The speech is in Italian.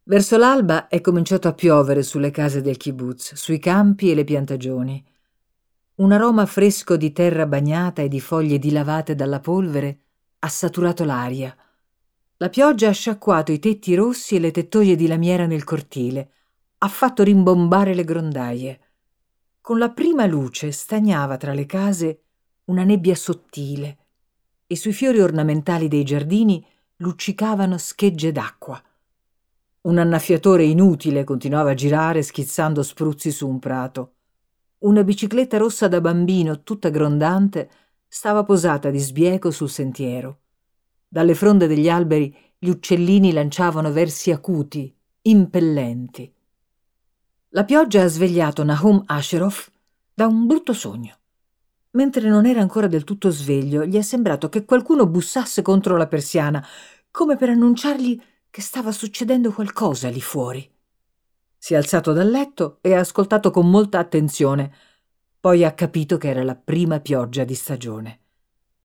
Verso l'alba è cominciato a piovere sulle case del kibbutz, sui campi e le piantagioni. Un aroma fresco di terra bagnata e di foglie dilavate dalla polvere ha saturato l'aria. La pioggia ha sciacquato i tetti rossi e le tettoie di lamiera nel cortile, ha fatto rimbombare le grondaie. Con la prima luce stagnava tra le case una nebbia sottile e sui fiori ornamentali dei giardini luccicavano schegge d'acqua. Un annaffiatore inutile continuava a girare schizzando spruzzi su un prato. Una bicicletta rossa da bambino, tutta grondante, stava posata di sbieco sul sentiero. Dalle fronde degli alberi gli uccellini lanciavano versi acuti, impellenti. La pioggia ha svegliato Nahum Asheroff da un brutto sogno. Mentre non era ancora del tutto sveglio, gli è sembrato che qualcuno bussasse contro la persiana, come per annunciargli che stava succedendo qualcosa lì fuori. Si è alzato dal letto e ha ascoltato con molta attenzione. Poi ha capito che era la prima pioggia di stagione.